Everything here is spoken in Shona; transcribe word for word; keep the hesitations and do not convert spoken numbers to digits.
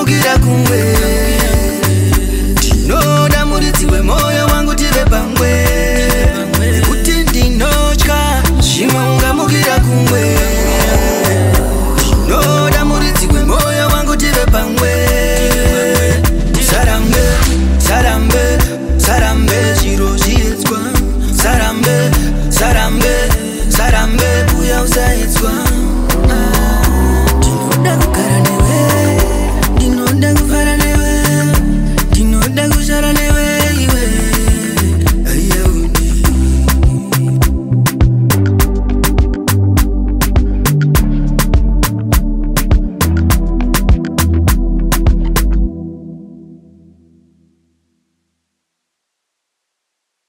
ungamukira kumwe ndinoda muridzi wemoyo wangu tive pamwe nekuti ndinotya zvimwe ungamukira kumwe ndinoda muridzi wemoyo wangu tive pamwe sarambe sarambe sarambe zviro zviedzwa sarambe sarambe sarambe uya usaedzwa